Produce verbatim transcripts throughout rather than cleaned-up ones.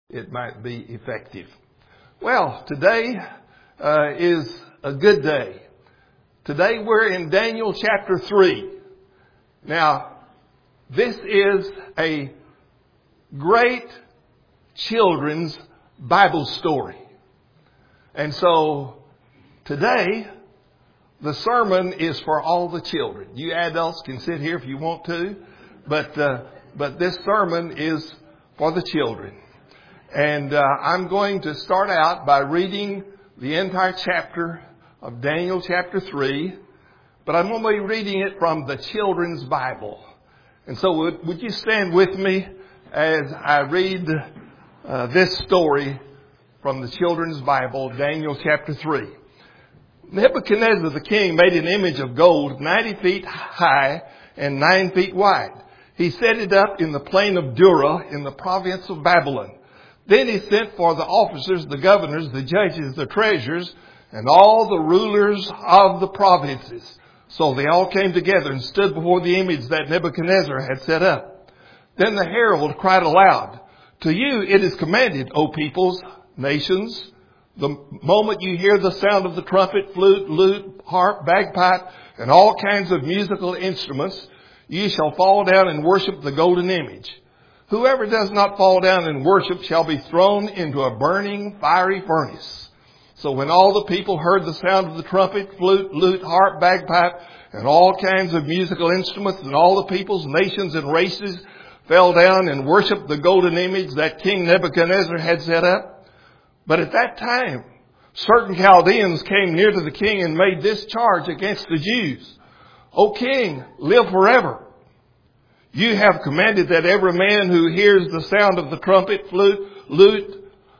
it might be effective. Well, today uh, is a good day. Today we're in Daniel chapter three. Now, this is a great children's Bible story. And so today, the sermon is for all the children. You adults can sit here if you want to, but uh, but this sermon is for the children. And uh, I'm going to start out by reading the entire chapter of Daniel chapter three, but I'm going to be reading it from the Children's Bible. And so would, would you stand with me as I read uh, this story from the Children's Bible, Daniel chapter three. Nebuchadnezzar the king made an image of gold ninety feet high and nine feet wide. He set it up in the plain of Dura in the province of Babylon. Then he sent for the officers, the governors, the judges, the treasurers, and all the rulers of the provinces. So they all came together and stood before the image that Nebuchadnezzar had set up. Then the herald cried aloud, "To you it is commanded, O peoples, nations, the moment you hear the sound of the trumpet, flute, lute, harp, bagpipe, and all kinds of musical instruments, you shall fall down and worship the golden image. Whoever does not fall down and worship shall be thrown into a burning, fiery furnace." So when all the people heard the sound of the trumpet, flute, lute, harp, bagpipe, and all kinds of musical instruments, and all the peoples, nations, and races fell down and worshiped the golden image that King Nebuchadnezzar had set up. But at that time, certain Chaldeans came near to the king and made this charge against the Jews. "O king, live forever. You have commanded that every man who hears the sound of the trumpet, flute, lute,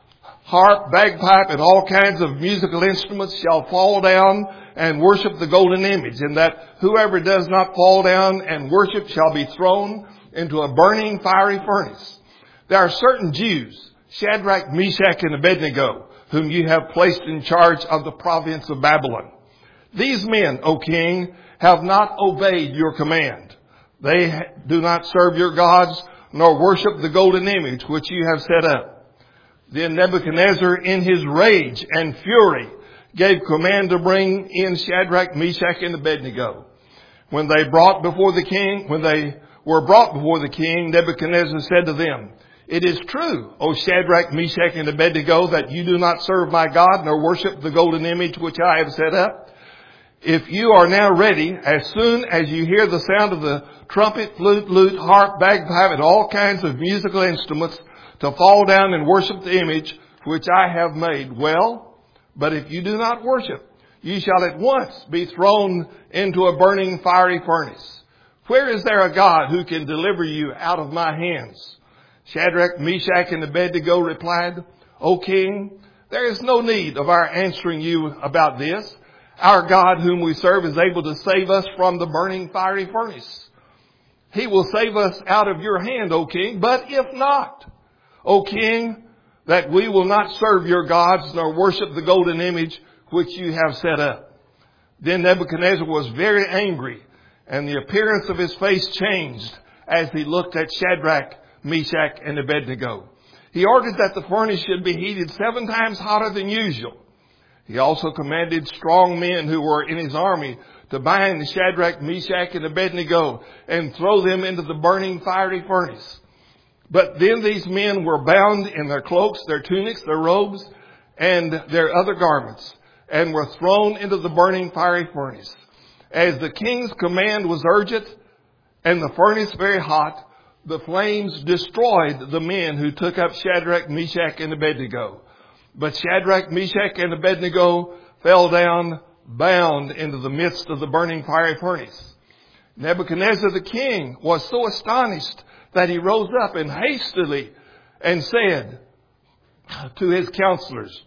harp, bagpipe, and all kinds of musical instruments shall fall down and worship the golden image, and that whoever does not fall down and worship shall be thrown into a burning fiery furnace. There are certain Jews, Shadrach, Meshach, and Abednego, whom you have placed in charge of the province of Babylon. These men, O king, have not obeyed your command. They do not serve your gods, nor worship the golden image which you have set up." Then Nebuchadnezzar, in his rage and fury, gave command to bring in Shadrach, Meshach, and Abednego. When they brought before the king, when they were brought before the king, Nebuchadnezzar said to them, "It is true, O Shadrach, Meshach, and Abednego, that you do not serve my God, nor worship the golden image which I have set up. If you are now ready, as soon as you hear the sound of the trumpet, flute, lute, harp, bagpipe, and all kinds of musical instruments, to fall down and worship the image which I have made. Well, but if you do not worship, you shall at once be thrown into a burning fiery furnace. Where is there a God who can deliver you out of my hands?" Shadrach, Meshach, and Abednego replied, "O king, there is no need of our answering you about this. Our God whom we serve is able to save us from the burning fiery furnace. He will save us out of your hand, O king. But if not, O king, that we will not serve your gods nor worship the golden image which you have set up." Then Nebuchadnezzar was very angry, and the appearance of his face changed as he looked at Shadrach, Meshach, and Abednego. He ordered that the furnace should be heated seven times hotter than usual. He also commanded strong men who were in his army to bind Shadrach, Meshach, and Abednego and throw them into the burning fiery furnace. But then these men were bound in their cloaks, their tunics, their robes, and their other garments, and were thrown into the burning fiery furnace. As the king's command was urgent and the furnace very hot, the flames destroyed the men who took up Shadrach, Meshach, and Abednego. But Shadrach, Meshach, and Abednego fell down bound into the midst of the burning fiery furnace. Nebuchadnezzar the king was so astonished that he rose up and hastily and said to his counselors,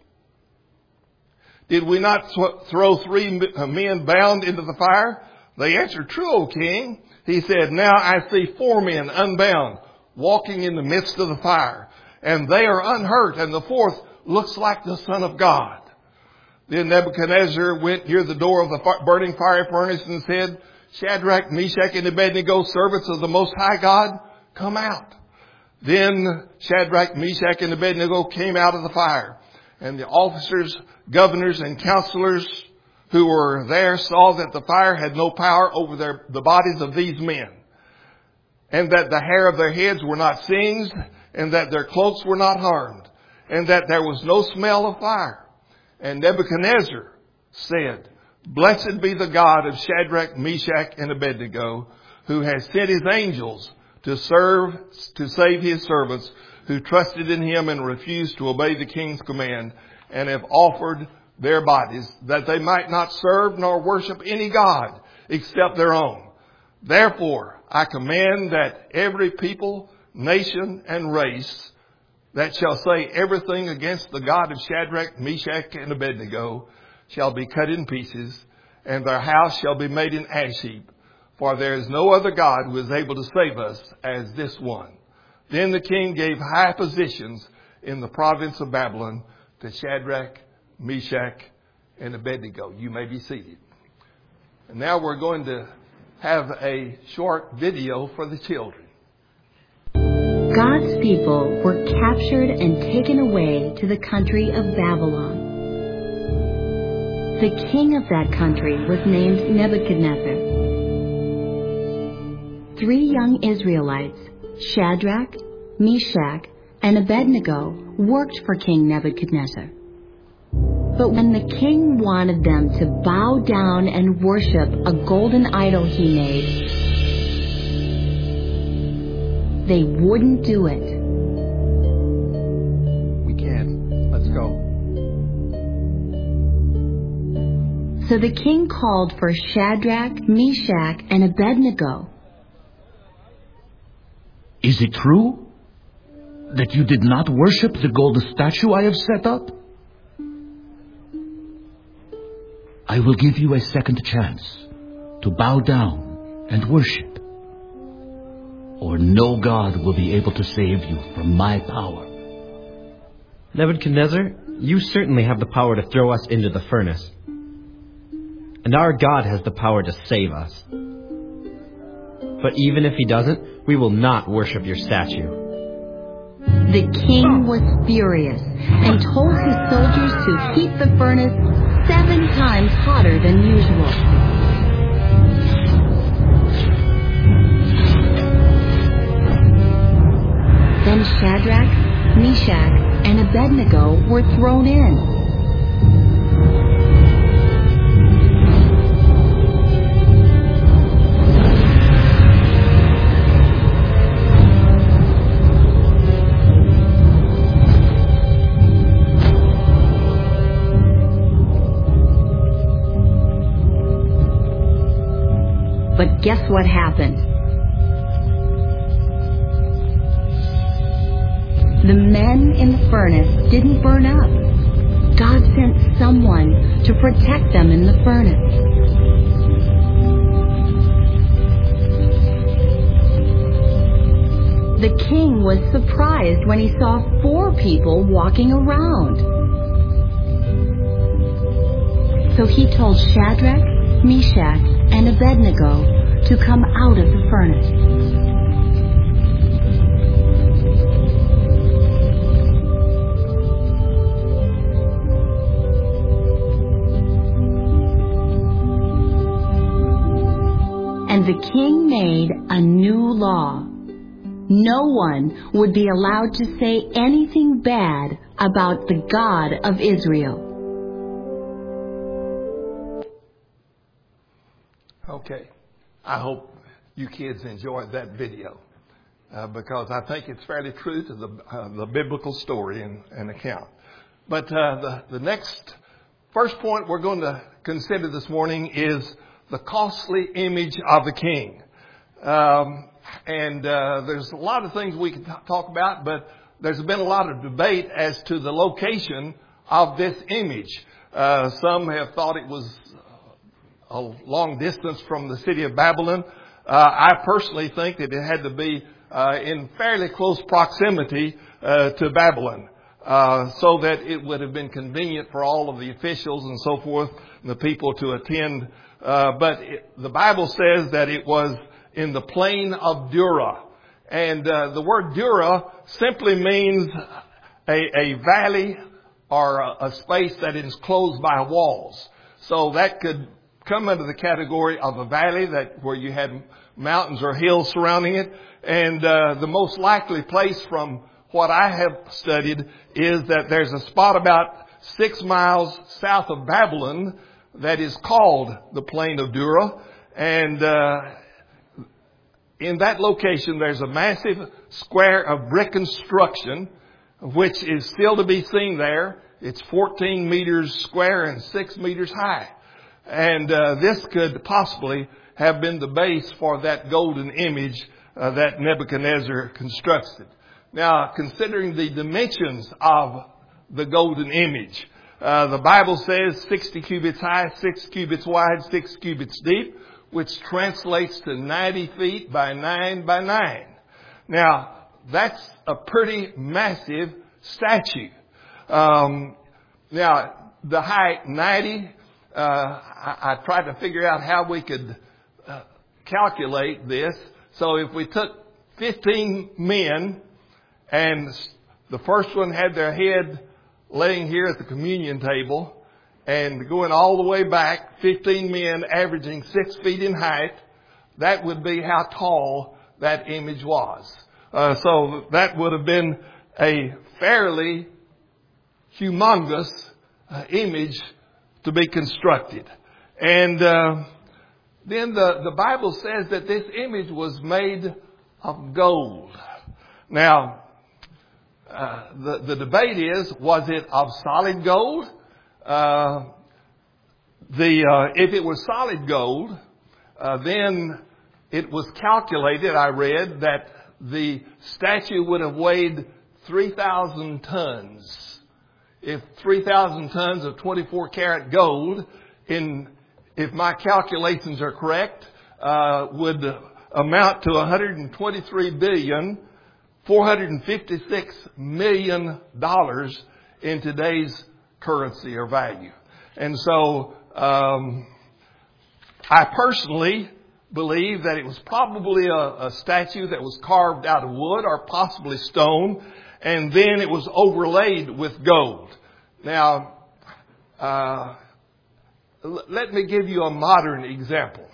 "Did we not th- throw three men bound into the fire?" They answered, "True, O king." He said, "Now I see four men unbound walking in the midst of the fire, and they are unhurt, and the fourth looks like the Son of God." Then Nebuchadnezzar went near the door of the burning fiery furnace and said, "Shadrach, Meshach, and Abednego, servants of the Most High God, come out." Then Shadrach, Meshach, and Abednego came out of the fire. And the officers, governors, and counselors who were there saw that the fire had no power over their, the bodies of these men, and that the hair of their heads were not singed, and that their cloaks were not harmed, and that there was no smell of fire. And Nebuchadnezzar said, "Blessed be the God of Shadrach, Meshach, and Abednego, who has sent his angels to serve, to save his servants who trusted in him and refused to obey the king's command, and have offered their bodies that they might not serve nor worship any god except their own. Therefore, I command that every people, nation, and race that shall say everything against the God of Shadrach, Meshach, and Abednego shall be cut in pieces, and their house shall be made an ash heap. For there is no other God who is able to save us as this one." Then the king gave high positions in the province of Babylon to Shadrach, Meshach, and Abednego. You may be seated. And now we're going to have a short video for the children. God's people were captured and taken away to the country of Babylon. The king of that country was named Nebuchadnezzar. Three young Israelites, Shadrach, Meshach, and Abednego, worked for King Nebuchadnezzar. But when the king wanted them to bow down and worship a golden idol he made, they wouldn't do it. We can't. Let's go. So the king called for Shadrach, Meshach, and Abednego. "Is it true that you did not worship the golden statue I have set up? I will give you a second chance to bow down and worship, or no God will be able to save you from my power." Nebuchadnezzar, you certainly have the power to throw us into the furnace. And our God has the power to save us. But even if he doesn't, we will not worship your statue. The king was furious and told his soldiers to heat the furnace seven times hotter than usual. Then Shadrach, Meshach, and Abednego were thrown in. But guess what happened? The men in the furnace didn't burn up. God sent someone to protect them in the furnace. The king was surprised when he saw four people walking around. So he told Shadrach, Meshach, and Abednego to come out of the furnace. And the king made a new law. No one would be allowed to say anything bad about the God of Israel. Okay. I hope you kids enjoyed that video uh, because I think it's fairly true to the uh, the biblical story and, and account. But uh, the, the next, first point we're going to consider this morning is the costly image of the king. Um, and uh, there's a lot of things we can t- talk about, but there's been a lot of debate as to the location of this image. Uh, some have thought it was a long distance from the city of Babylon. Uh, I personally think that it had to be uh, in fairly close proximity uh, to Babylon, uh, so that it would have been convenient for all of the officials and so forth, and the people to attend. Uh, but it, the Bible says that it was in the plain of Dura. And uh, the word Dura simply means a, a valley or a, a space that is enclosed by walls. So that could come under the category of a valley that where you had mountains or hills surrounding it. And uh, the most likely place from what I have studied is that there's a spot about six miles south of Babylon that is called the Plain of Dura. And uh, in that location, there's a massive square of brick construction, which is still to be seen there. It's fourteen meters square and six meters high. And uh, this could possibly have been the base for that golden image uh, that Nebuchadnezzar constructed. Now, considering the dimensions of the golden image, uh, the Bible says sixty cubits high, six cubits wide, six cubits deep, which translates to ninety feet by nine by nine. Now, that's a pretty massive statue. Um, now, the height ninety, uh, I, I tried to figure out how we could uh, calculate this. So if we took fifteen men, and the first one had their head laying here at the communion table, and going all the way back, fifteen men averaging six feet in height, that would be how tall that image was. Uh, so that would have been a fairly humongous uh, image to be constructed. And uh, then the, the Bible says that this image was made of gold. Now, uh, the, the debate is, was it of solid gold? Uh, the, uh, if it was solid gold, uh, then it was calculated, I read, that the statue would have weighed three thousand tons. If three thousand tons of twenty-four karat gold, in, if my calculations are correct, uh, would amount to one hundred twenty-three billion, four hundred fifty-six million dollars in today's currency or value. And so, um, I personally believe that it was probably a, a statue that was carved out of wood or possibly stone, and then it was overlaid with gold. Now, uh, l- let me give you a modern example.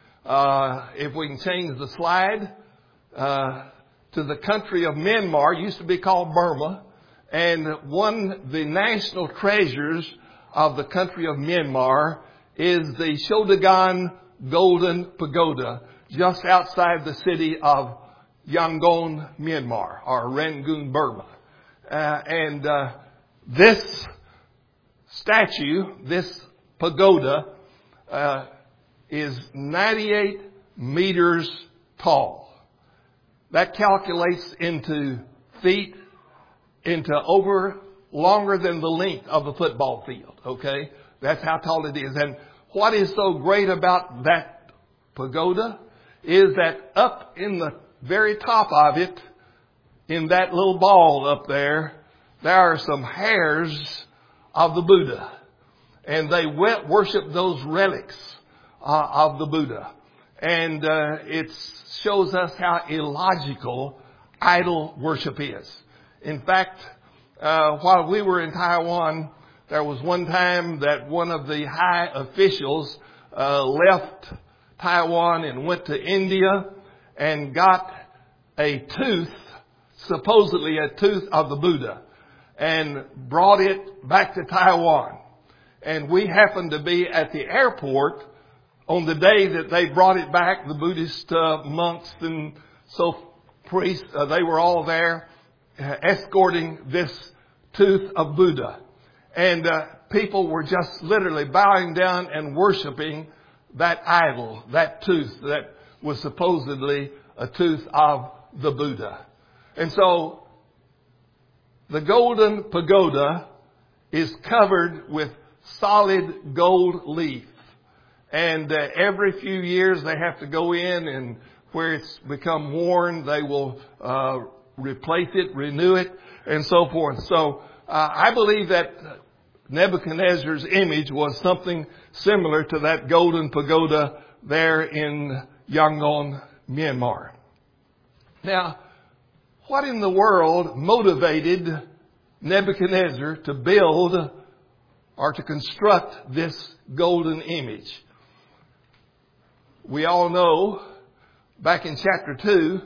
Uh, if we can change the slide, uh, to the country of Myanmar, it used to be called Burma, and one of the national treasures of the country of Myanmar is the Shodagon Golden Pagoda, just outside the city of Yangon, Myanmar, or Rangoon, Burma. Uh, and uh, this statue, this pagoda, uh, is ninety-eight meters tall. That calculates into feet, into over longer than the length of a football field, okay? That's how tall it is. And what is so great about that pagoda is that up in the very top of it, in that little ball up there, there are some hairs of the Buddha. And they worship those relics uh, of the Buddha. And uh, it shows us how illogical idol worship is. In fact, uh, while we were in Taiwan, there was one time that one of the high officials uh, left Taiwan and went to India and got a tooth, supposedly a tooth of the Buddha, and brought it back to Taiwan. And we happened to be at the airport on the day that they brought it back. The Buddhist uh, monks and so priests, uh, they were all there uh, escorting this tooth of Buddha. And uh, people were just literally bowing down and worshiping that idol, that tooth that was supposedly a tooth of the Buddha. And so the Golden Pagoda is covered with solid gold leaf. And uh, every few years they have to go in, and where it's become worn, they will uh, replace it, renew it, and so forth. So uh, I believe that Nebuchadnezzar's image was something similar to that golden pagoda there in Yangon, Myanmar. Now, what in the world motivated Nebuchadnezzar to build or to construct this golden image? We all know back in chapter two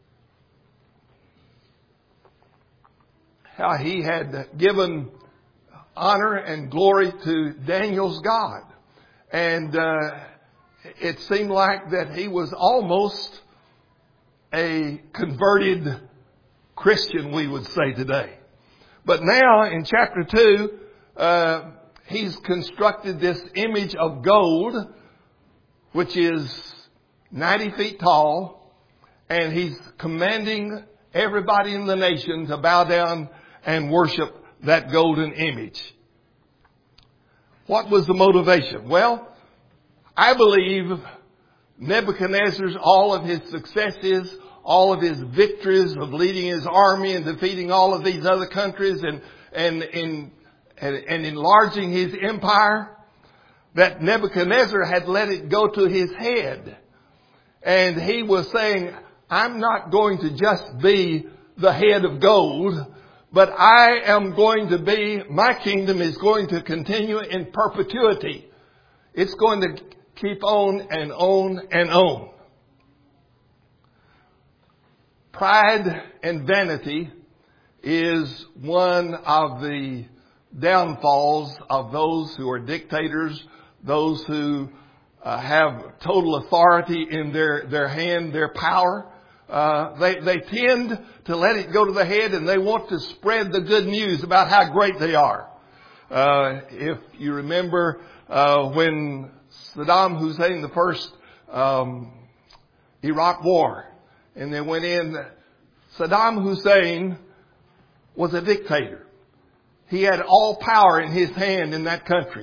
how he had given honor and glory to Daniel's God. And uh, it seemed like that he was almost a converted Christian, we would say today. But now in chapter two, uh, he's constructed this image of gold, which is ninety feet tall, and he's commanding everybody in the nation to bow down and worship that golden image. What was the motivation? Well, I believe Nebuchadnezzar's, all of his successes, all of his victories of leading his army and defeating all of these other countries and, and, and, and, and enlarging his empire, that Nebuchadnezzar had let it go to his head. And he was saying, I'm not going to just be the head of gold, but I am going to be, my kingdom is going to continue in perpetuity. It's going to keep on and on and on. Pride and vanity is one of the downfalls of those who are dictators, those who uh, have total authority in their, their hand, their power. Uh, they, they tend to let it go to the head, and they want to spread the good news about how great they are. Uh, if you remember, uh, when Saddam Hussein, the first, um, Iraq war, and they went in, Saddam Hussein was a dictator. He had all power in his hand in that country.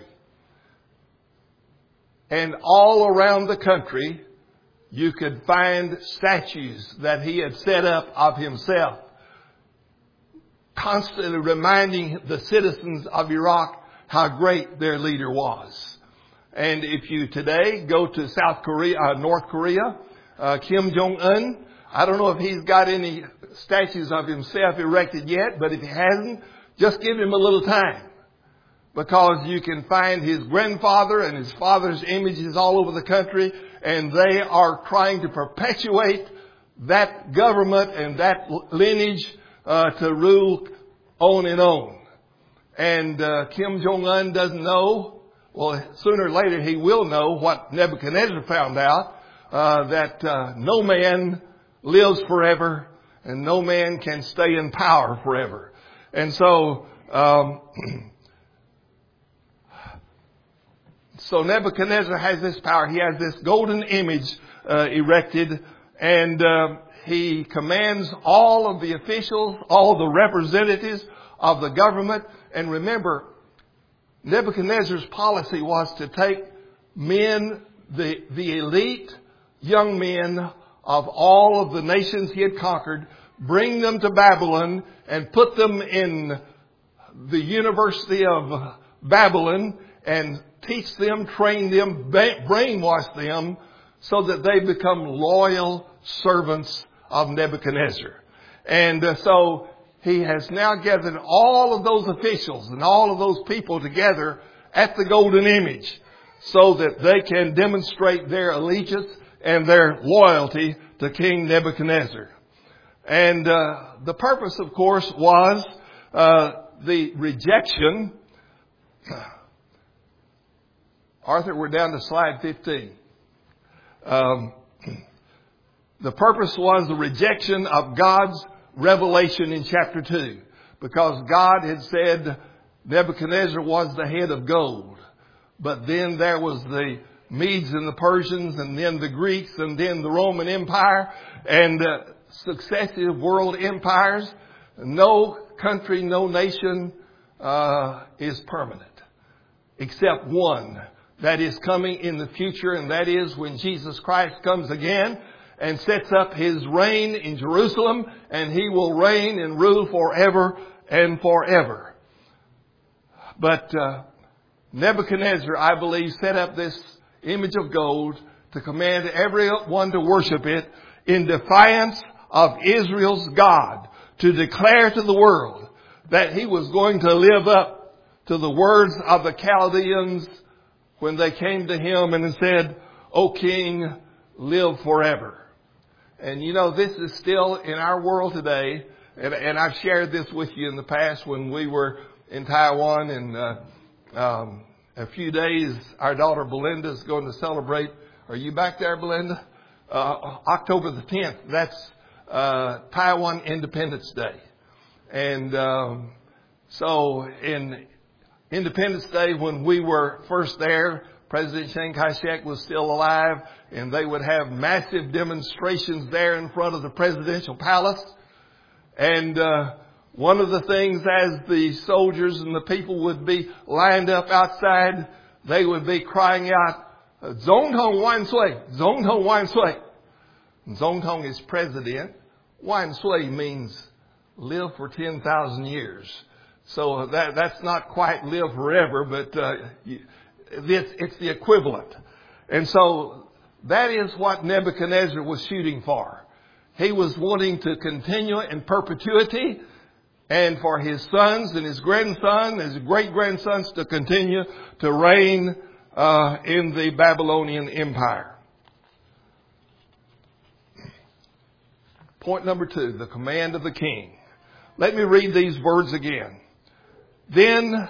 And all around the country, you could find statues that he had set up of himself, constantly reminding the citizens of Iraq how great their leader was. And if you today go to South Korea, uh, North Korea, uh, Kim Jong-un, I don't know if he's got any statues of himself erected yet, but if he hasn't, just give him a little time. Because you can find his grandfather and his father's images all over the country, and they are trying to perpetuate that government and that lineage uh, to rule on and on. And uh, Kim Jong-un doesn't know, well, sooner or later he will know what Nebuchadnezzar found out, uh, that uh, no man lives forever and no man can stay in power forever. And so, um, so Nebuchadnezzar has this power. He has this golden image uh, erected, and uh, he commands all of the officials, all the representatives of the government. And remember, Nebuchadnezzar's policy was to take men, the, the elite young men of all of the nations he had conquered, bring them to Babylon and put them in the University of Babylon and teach them, train them, brainwash them so that they become loyal servants of Nebuchadnezzar. And uh, so he has now gathered all of those officials and all of those people together at the golden image so that they can demonstrate their allegiance and their loyalty to King Nebuchadnezzar. And uh, the purpose, of course, was uh, the rejection. Arthur, we're down to slide fifteen. Um, the purpose was the rejection of God's revelation in chapter two. Because God had said Nebuchadnezzar was the head of gold. But then there was the Medes and the Persians, and then the Greeks, and then the Roman Empire, and uh, successive world empires. No country, no nation uh, is permanent, except one that is coming in the future, and that is when Jesus Christ comes again and sets up his reign in Jerusalem, and he will reign and rule forever and forever. But uh, Nebuchadnezzar, I believe, set up this image of gold to command everyone to worship it in defiance of Israel's God, to declare to the world that he was going to live up to the words of the Chaldeans when they came to him and said, "O King, live forever." And you know, this is still in our world today. And, and I've shared this with you in the past when we were in Taiwan. And uh, um, a few days, our daughter Belinda is going to celebrate. Are you back there, Belinda? Uh, October the tenth. That's uh, Taiwan Independence Day. And um, so in Independence Day, when we were first there, President Chiang Kai-shek was still alive, and they would have massive demonstrations there in front of the presidential palace. And uh, one of the things, as the soldiers and the people would be lined up outside, they would be crying out, "Zongtong Wan Sui, Zongtong Wan Sui." Zongtong is president. Wan Sui means live for ten thousand years. So that that's not quite live forever, but uh, it's, it's the equivalent. And so that is what Nebuchadnezzar was shooting for. He was wanting to continue in perpetuity, and for his sons and his grandson, his great-grandsons to continue to reign uh, in the Babylonian Empire. Point number two, the command of the king. Let me read these words again. Then,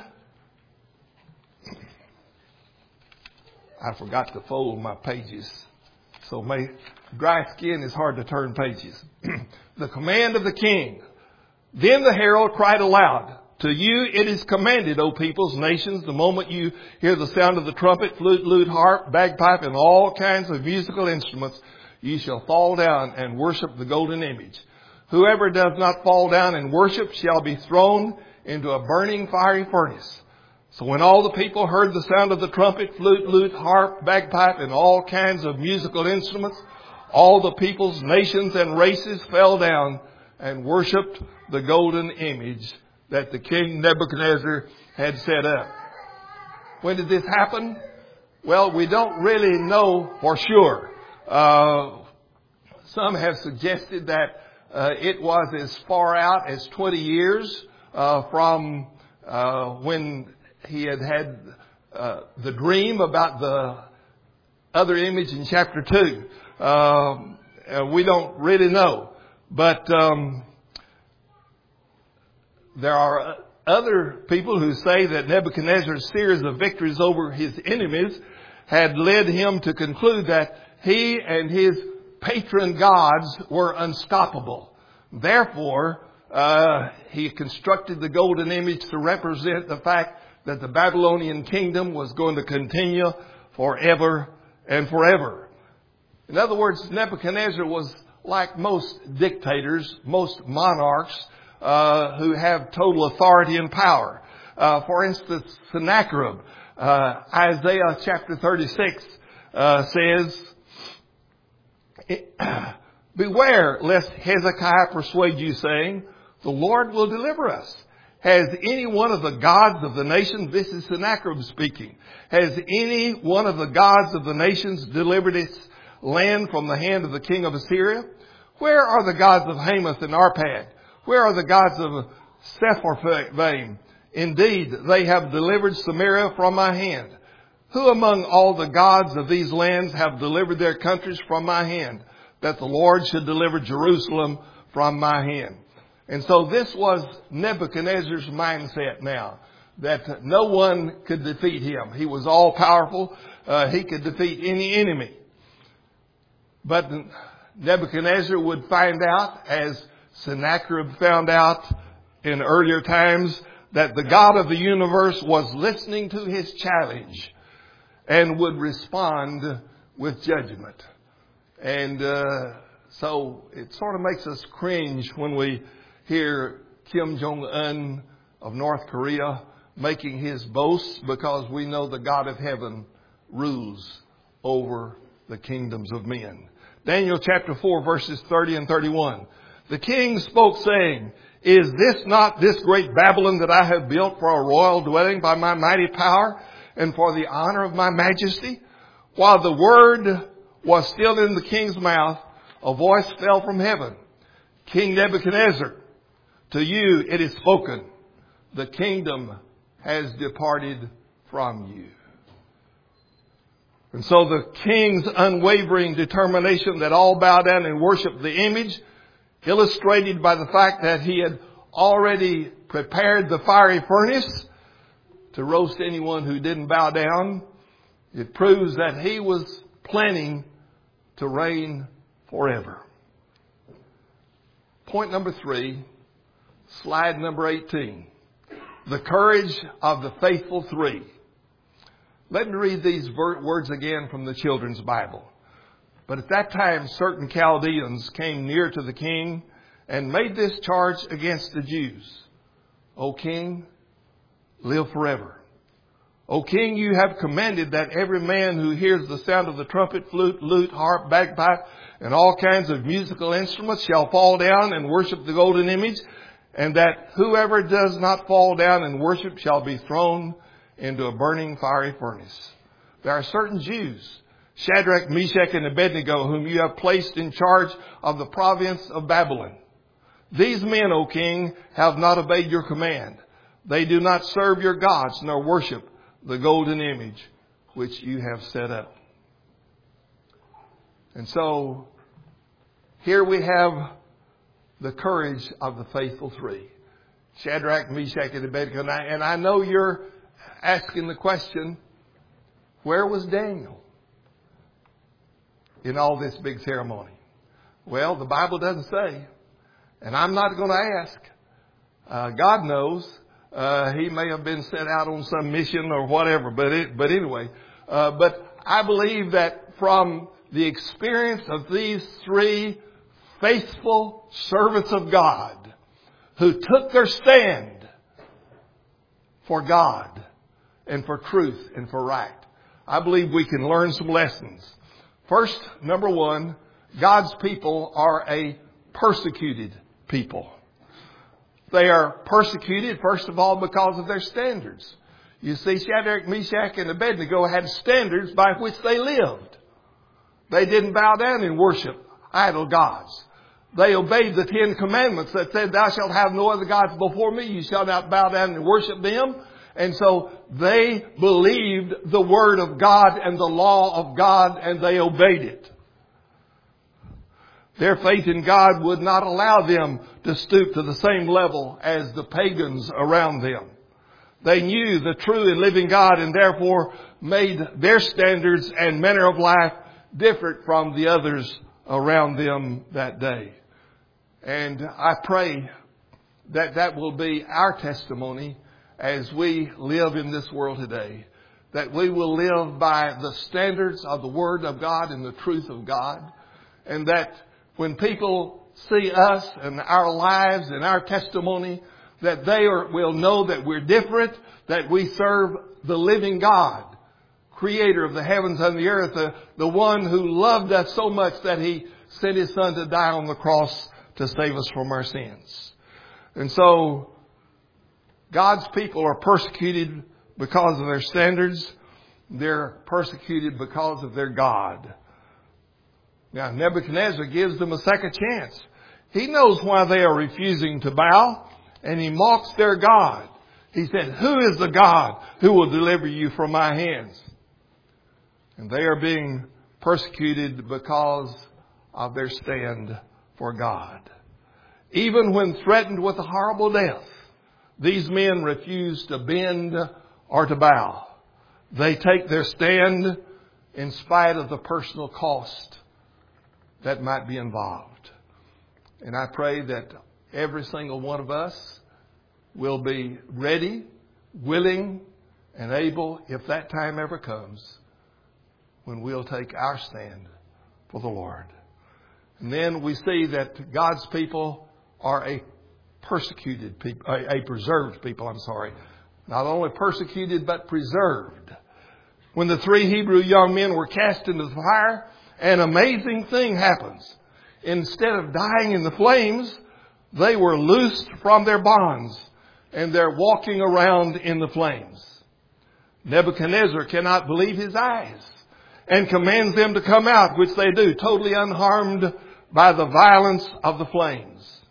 I forgot to fold my pages, so my dry skin is hard to turn pages. The command of the king. Then the herald cried aloud, "To you it is commanded, O peoples, nations, the moment you hear the sound of the trumpet, flute, lute, harp, bagpipe, and all kinds of musical instruments, you shall fall down and worship the golden image. Whoever does not fall down and worship shall be thrown into a burning fiery furnace." So when all the people heard the sound of the trumpet, flute, lute, harp, bagpipe, and all kinds of musical instruments, all the peoples, nations, and races fell down and worshipped the golden image that the king Nebuchadnezzar had set up. When did this happen? Well, we don't really know for sure. Uh, some have suggested that uh, it was as far out as twenty years uh, from uh, when he had had uh, the dream about the other image in chapter two. Uh, we don't really know. But um, there are other people who say that Nebuchadnezzar's series of victories over his enemies had led him to conclude that he and his patron gods were unstoppable. Therefore, uh, he constructed the golden image to represent the fact that the Babylonian kingdom was going to continue forever and forever. In other words, Nebuchadnezzar was like most dictators, most monarchs uh, who have total authority and power. Uh, for instance, Sennacherib, uh, Isaiah chapter thirty-six uh, says, "Beware lest Hezekiah persuade you, saying, the Lord will deliver us. Has any one of the gods of the nations," this is Sennacherib speaking, "has any one of the gods of the nations delivered its land from the hand of the king of Assyria? Where are the gods of Hamath and Arpad? Where are the gods of Sepharvaim? Indeed, they have delivered Samaria from my hand. Who among all the gods of these lands have delivered their countries from my hand, that the Lord should deliver Jerusalem from my hand?" And so this was Nebuchadnezzar's mindset now, that no one could defeat him. He was all powerful. Uh, he could defeat any enemy. But Nebuchadnezzar would find out, as Sennacherib found out in earlier times, that the God of the universe was listening to his challenge and would respond with judgment. And uh, so it sort of makes us cringe when we hear Kim Jong-un of North Korea making his boasts, because we know the God of heaven rules over the kingdoms of men. Daniel chapter four, verses thirty and thirty-one. "The king spoke, saying, Is this not this great Babylon that I have built for a royal dwelling by my mighty power and for the honor of my majesty?" While the word was still in the king's mouth, a voice fell from heaven. King Nebuchadnezzar, to you it is spoken, the kingdom has departed from you. And so the king's unwavering determination that all bow down and worship the image, illustrated by the fact that he had already prepared the fiery furnace to roast anyone who didn't bow down, it proves that he was planning to reign forever. Point number three, slide number eighteen. The courage of the faithful three. Let me read these words again from the Children's Bible. But at that time, certain Chaldeans came near to the king and made this charge against the Jews. O king, live forever. O king, you have commanded that every man who hears the sound of the trumpet, flute, lute, harp, bagpipe, and all kinds of musical instruments shall fall down and worship the golden image, and that whoever does not fall down and worship shall be thrown into a burning fiery furnace. There are certain Jews, Shadrach, Meshach, and Abednego, whom you have placed in charge of the province of Babylon. These men, O king, have not obeyed your command. They do not serve your gods nor worship the golden image which you have set up. And so here we have the courage of the faithful three. Shadrach, Meshach, and Abednego. And I, and I know you're asking the question, where was Daniel in all this big ceremony? Well, the Bible doesn't say. And I'm not going to ask. Uh, God knows. Uh, he may have been sent out on some mission or whatever. But it, but anyway, uh, but I believe that from the experience of these three faithful servants of God who took their stand for God and for truth and for right, I believe we can learn some lessons. First, number one, God's people are a persecuted people. They are persecuted, first of all, because of their standards. You see, Shadrach, Meshach, and Abednego had standards by which they lived. They didn't bow down and worship idol gods. They obeyed the Ten Commandments that said, thou shalt have no other gods before me. You shall not bow down and worship them. And so they believed the Word of God and the law of God, and they obeyed it. Their faith in God would not allow them to stoop to the same level as the pagans around them. They knew the true and living God and therefore made their standards and manner of life different from the others around them that day. And I pray that that will be our testimony as we live in this world today. That we will live by the standards of the Word of God and the truth of God. And that when people see us and our lives and our testimony, that they are, will know that we're different, that we serve the living God, Creator of the heavens and the earth, the, the one who loved us so much that He sent His Son to die on the cross to save us from our sins. And so God's people are persecuted because of their standards. They're persecuted because of their God. Now, Nebuchadnezzar gives them a second chance. He knows why they are refusing to bow, and he mocks their God. He said, who is the God who will deliver you from my hands? And they are being persecuted because of their stand for God. Even when threatened with a horrible death, these men refuse to bend or to bow. They take their stand in spite of the personal cost that might be involved. And I pray that every single one of us will be ready, willing, and able, if that time ever comes, when we'll take our stand for the Lord. And then we see that God's people are a persecuted people, a, a preserved people, I'm sorry. Not only persecuted, but preserved. When the three Hebrew young men were cast into the fire, an amazing thing happens. Instead of dying in the flames, they were loosed from their bonds and they're walking around in the flames. Nebuchadnezzar cannot believe his eyes and commands them to come out, which they do, totally unharmed by the violence of the flames.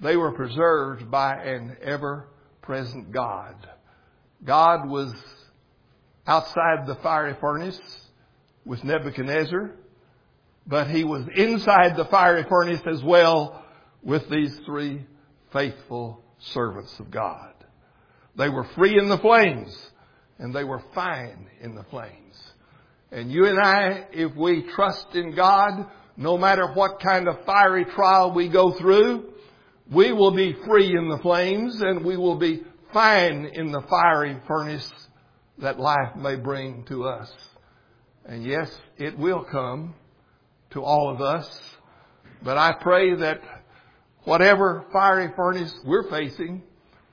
they were preserved by an ever-present God. God was outside the fiery furnace with Nebuchadnezzar, but He was inside the fiery furnace as well with these three faithful servants of God. They were free in the flames, and they were fine in the flames. And you and I, if we trust in God, no matter what kind of fiery trial we go through, we will be free in the flames, and we will be fine in the fiery furnace that life may bring to us. And yes, it will come to all of us. But I pray that whatever fiery furnace we're facing,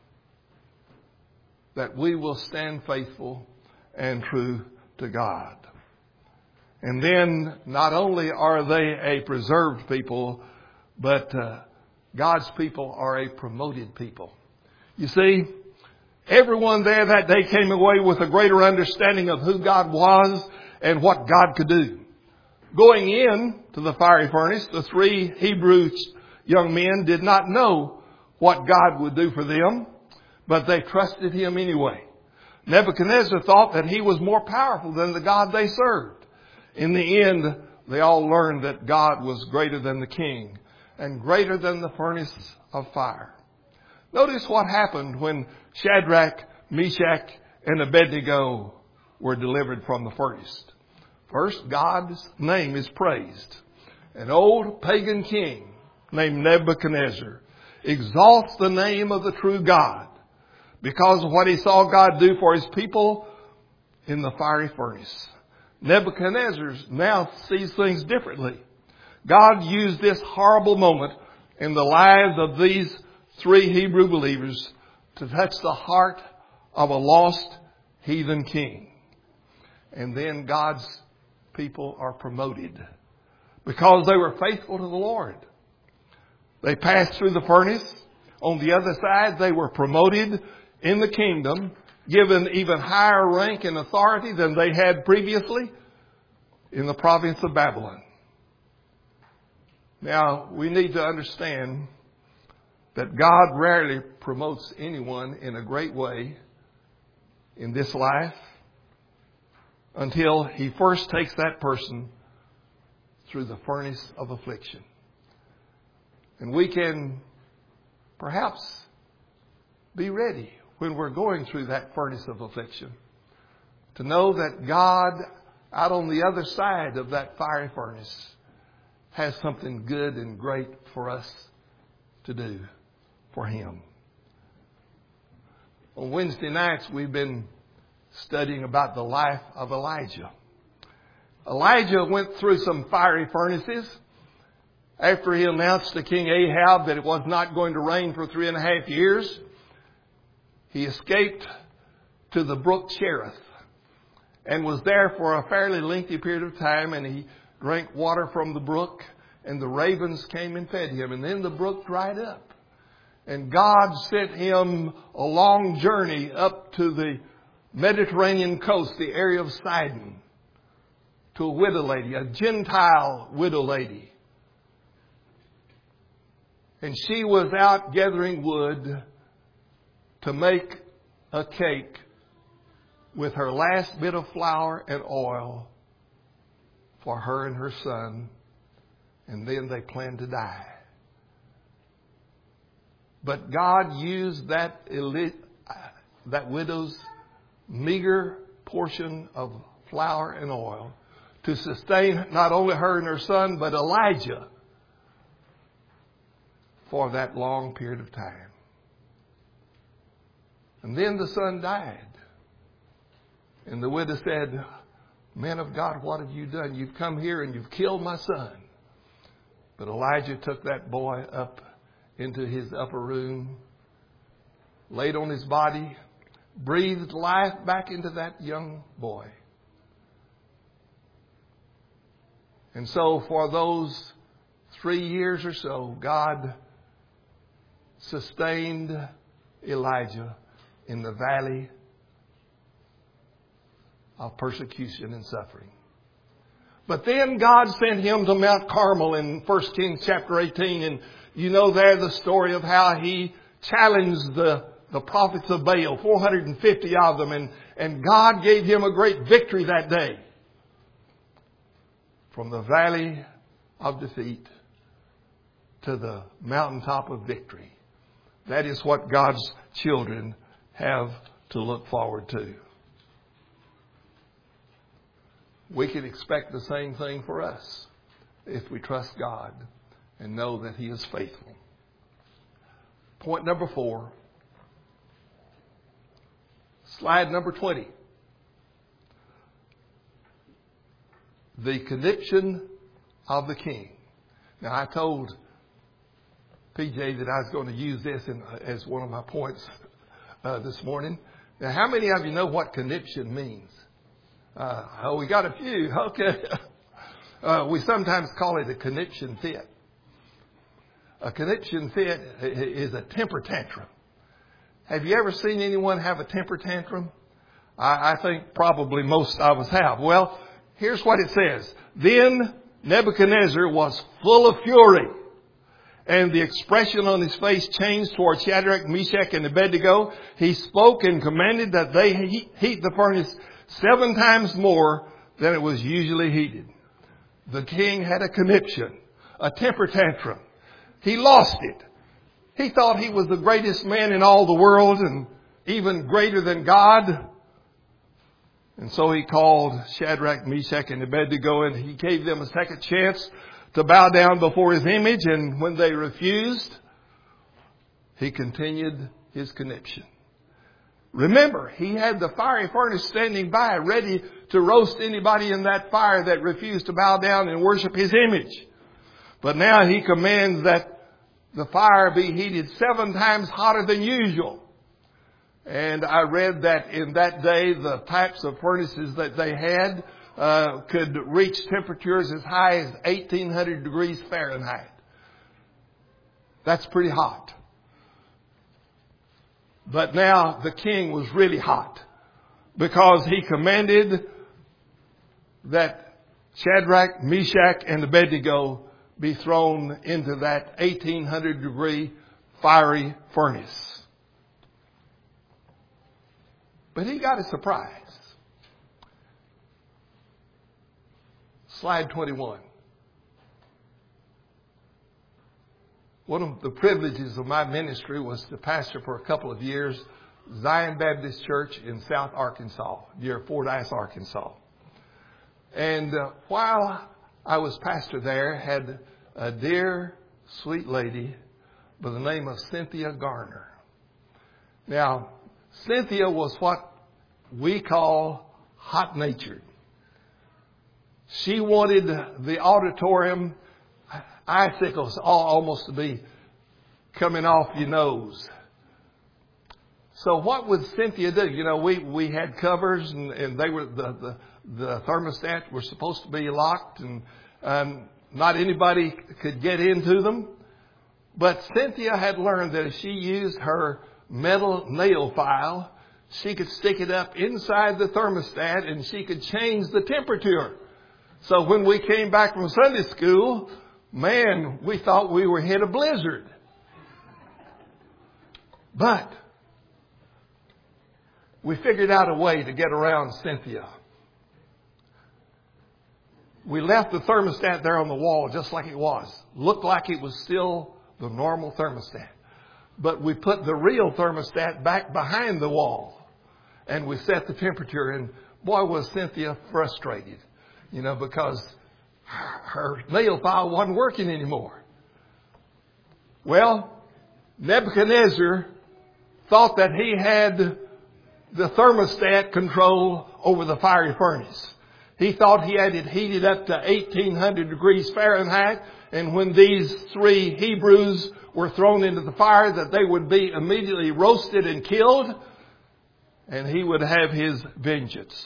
that we will stand faithful and true to God. And then not only are they a preserved people, but uh, God's people are a promoted people. You see, everyone there that day came away with a greater understanding of who God was and what God could do. Going in to the fiery furnace, the three Hebrew young men did not know what God would do for them, but they trusted Him anyway. Nebuchadnezzar thought that he was more powerful than the God they served. In the end, they all learned that God was greater than the king and greater than the furnace of fire. Notice what happened when Shadrach, Meshach, and Abednego were delivered from the furnace. First, God's name is praised. An old pagan king named Nebuchadnezzar exalts the name of the true God because of what he saw God do for His people in the fiery furnace. Nebuchadnezzar now sees things differently. God used this horrible moment in the lives of these three Hebrew believers to touch the heart of a lost heathen king. And then God's people are promoted because they were faithful to the Lord. They passed through the furnace. On the other side, they were promoted in the kingdom, given even higher rank and authority than they had previously in the province of Babylon. Now, we need to understand that God rarely promotes anyone in a great way in this life until He first takes that person through the furnace of affliction. And we can perhaps be ready when we're going through that furnace of affliction to know that God, out on the other side of that fiery furnace, has something good and great for us to do for Him. On Wednesday nights, we've been studying about the life of Elijah. Elijah went through some fiery furnaces after he announced to King Ahab that it was not going to rain for three and a half years. He escaped to the brook Cherith and was there for a fairly lengthy period of time, and he drank water from the brook, and the ravens came and fed him, and then the brook dried up. And God sent him a long journey up to the Mediterranean coast, the area of Sidon, to a widow lady, a Gentile widow lady. And she was out gathering wood to make a cake with her last bit of flour and oil for her and her son. And then they planned to die. But God used that elite, that widow's meager portion of flour and oil to sustain not only her and her son, but Elijah for that long period of time. And then the son died. And the widow said, "Man of God, what have you done? You've come here and you've killed my son." But Elijah took that boy up into his upper room, laid on his body, breathed life back into that young boy. And so for those three years or so, God sustained Elijah in the valley of persecution and suffering. But then God sent him to Mount Carmel in First Kings chapter eighteen. And You know there the story of how he challenged the, the prophets of Baal, four hundred fifty of them, and, and God gave him a great victory that day. From the valley of defeat to the mountaintop of victory. That is what God's children have to look forward to. We can expect the same thing for us if we trust God and know that He is faithful. Point number four. Slide number twenty. The conniption of the king. Now, I told P J that I was going to use this in, as one of my points uh, this morning. Now, how many of you know what conniption means? Uh, oh, we got a few. Okay. Uh, we sometimes call it a conniption fit. A conniption fit is a temper tantrum. Have you ever seen anyone have a temper tantrum? I, I think probably most of us have. Well, here's what it says. Then Nebuchadnezzar was full of fury, and the expression on his face changed toward Shadrach, Meshach, and Abednego. He spoke and commanded that they heat the furnace seven times more than it was usually heated. The king had a conniption, a temper tantrum. He lost it. He thought he was the greatest man in all the world and even greater than God. And so he called Shadrach, Meshach, and Abednego, and he gave them a second chance to bow down before his image. And when they refused, he continued his conniption. Remember, he had the fiery furnace standing by, ready to roast anybody in that fire that refused to bow down and worship his image. But now he commands that the fire be heated seven times hotter than usual. And I read that in that day, the types of furnaces that they had uh, could reach temperatures as high as eighteen hundred degrees Fahrenheit. That's pretty hot. But now the king was really hot because he commanded that Shadrach, Meshach, and Abednego be thrown into that eighteen hundred degree fiery furnace. But he got a surprise. Slide twenty-one. One of the privileges of my ministry was to pastor for a couple of years Zion Baptist Church in South Arkansas, near Fordyce, Arkansas. And uh, while I was pastor there, had a dear, sweet lady by the name of Cynthia Garner. Now, Cynthia was what we call hot-natured. She wanted the auditorium icicles all almost to be coming off your nose. So what would Cynthia do? You know, we, we had covers and, and they were the, the, the thermostats were supposed to be locked and um, not anybody could get into them. But Cynthia had learned that if she used her metal nail file, she could stick it up inside the thermostat and she could change the temperature. So when we came back from Sunday school, man, we thought we were hit a blizzard. But we figured out a way to get around Cynthia. We left the thermostat there on the wall just like it was. Looked like it was still the normal thermostat. But we put the real thermostat back behind the wall. And we set the temperature. And boy, was Cynthia frustrated. You know, because her nail file wasn't working anymore. Well, Nebuchadnezzar thought that he had the thermostat control over the fiery furnace. He thought he had it heated up to eighteen hundred degrees Fahrenheit. And when these three Hebrews were thrown into the fire, that they would be immediately roasted and killed. And he would have his vengeance.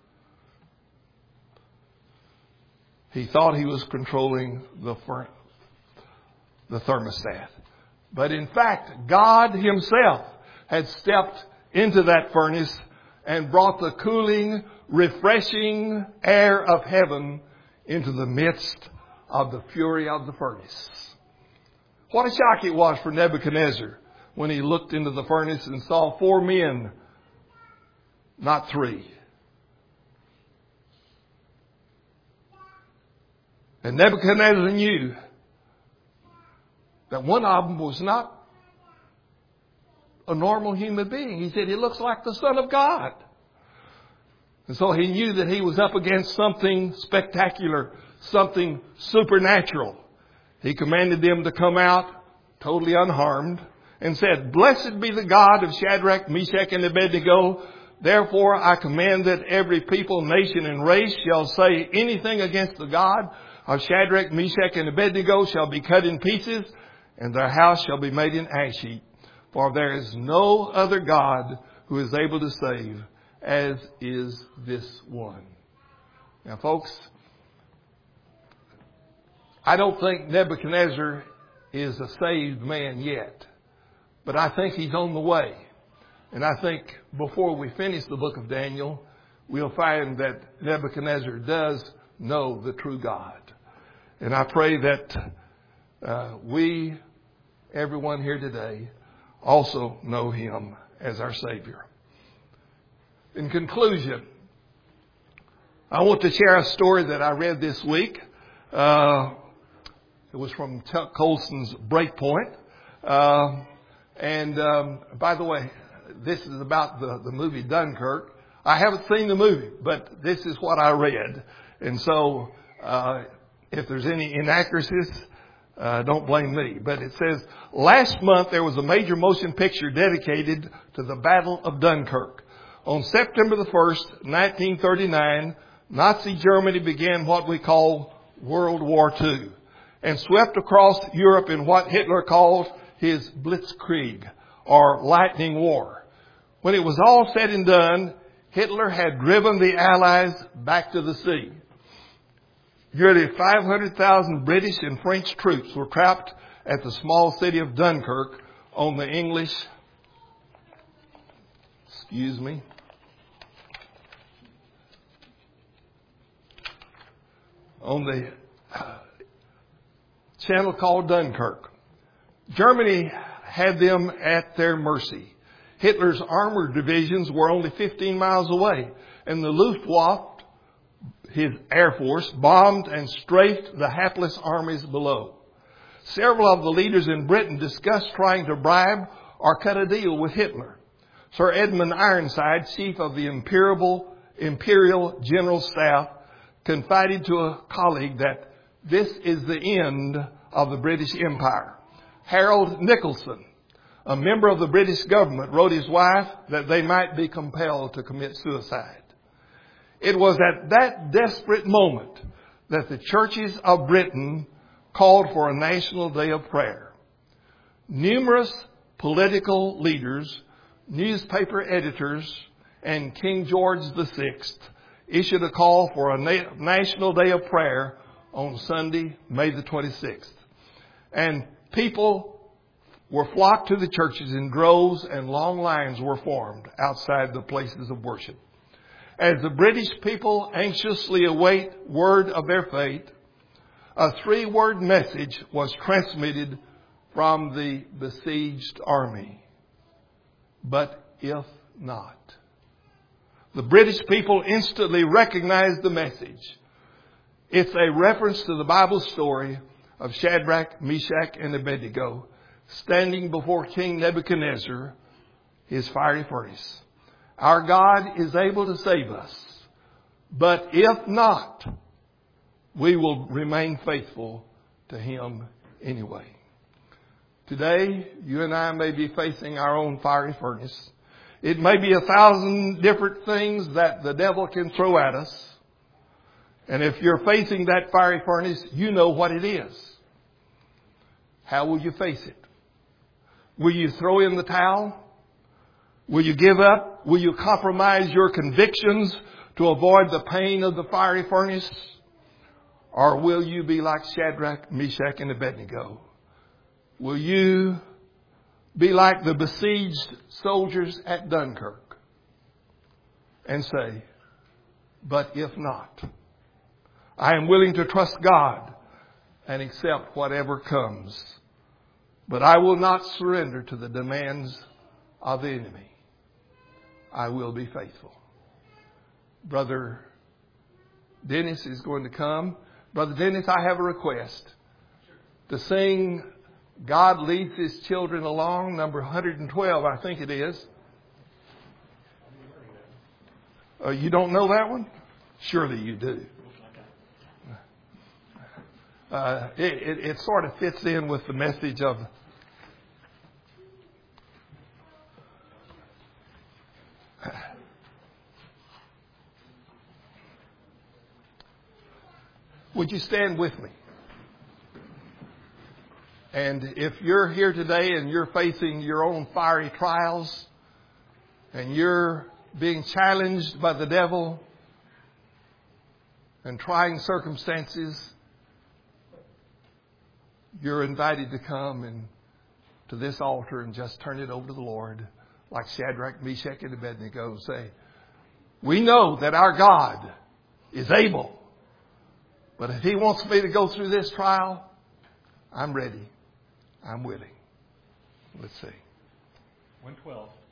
He thought he was controlling the, the thermostat. But in fact, God Himself had stepped into that furnace and brought the cooling, refreshing air of heaven into the midst of the fury of the furnace. What a shock it was for Nebuchadnezzar when he looked into the furnace and saw four men, not three. And Nebuchadnezzar knew that one of them was not a normal human being. He said, he looks like the Son of God. And so he knew that he was up against something spectacular, something supernatural. He commanded them to come out totally unharmed and said, "Blessed be the God of Shadrach, Meshach, and Abednego. Therefore I command that every people, nation, and race shall say anything against the God of Shadrach, Meshach, and Abednego shall be cut in pieces, and their house shall be made an ash heap. For there is no other God who is able to save, as is this one." Now, folks, I don't think Nebuchadnezzar is a saved man yet, but I think he's on the way. And I think before we finish the book of Daniel, we'll find that Nebuchadnezzar does know the true God. And I pray that uh, we, everyone here today, also know him as our Savior. In conclusion, I want to share a story that I read this week. Uh, it was from Chuck Colson's Breakpoint. Uh, and um, by the way, this is about the, the movie Dunkirk. I haven't seen the movie, but this is what I read. And so uh, if there's any inaccuracies, Uh, don't blame me. But it says, last month there was a major motion picture dedicated to the Battle of Dunkirk. On September the first, nineteen thirty-nine, Nazi Germany began what we call World War Two and swept across Europe in what Hitler called his Blitzkrieg, or lightning war. When it was all said and done, Hitler had driven the Allies back to the sea. Nearly five hundred thousand British and French troops were trapped at the small city of Dunkirk on the English, excuse me, on the uh, channel called Dunkirk. Germany had them at their mercy. Hitler's armored divisions were only fifteen miles away, and the Luftwaffe, his Air Force, bombed and strafed the hapless armies below. Several of the leaders in Britain discussed trying to bribe or cut a deal with Hitler. Sir Edmund Ironside, chief of the Imperial, Imperial General Staff, confided to a colleague that this is the end of the British Empire. Harold Nicholson, a member of the British government, wrote his wife that they might be compelled to commit suicide. It was at that desperate moment that the churches of Britain called for a national day of prayer. Numerous political leaders, newspaper editors, and King George the Sixth issued a call for a na- national day of prayer on Sunday, May the twenty-sixth. And people were flocked to the churches in droves, and long lines were formed outside the places of worship. As the British people anxiously await word of their fate, a three-word message was transmitted from the besieged army. But if not. The British people instantly recognized the message. It's a reference to the Bible story of Shadrach, Meshach, and Abednego standing before King Nebuchadnezzar, his fiery furnace. Our God is able to save us. But if not, we will remain faithful to Him anyway. Today, you and I may be facing our own fiery furnace. It may be a thousand different things that the devil can throw at us. And if you're facing that fiery furnace, you know what it is. How will you face it? Will you throw in the towel? Will you give up? Will you compromise your convictions to avoid the pain of the fiery furnace? Or will you be like Shadrach, Meshach, and Abednego? Will you be like the besieged soldiers at Dunkirk and say, but if not, I am willing to trust God and accept whatever comes But I will not surrender to the demands of the enemy. I will be faithful. Brother Dennis is going to come. Brother Dennis, I have a request to sing God Leads His Children Along, number one hundred twelve, I think it is. Uh, you don't know that one? Surely you do. Uh, it, it, it sort of fits in with the message of would you stand with me? And if you're here today and you're facing your own fiery trials and you're being challenged by the devil and trying circumstances, you're invited to come and to this altar and just turn it over to the Lord, like Shadrach, Meshach, and Abednego. Say, we know that our God is able. But if He wants me to go through this trial, I'm ready. I'm willing. Let's see. one twelve.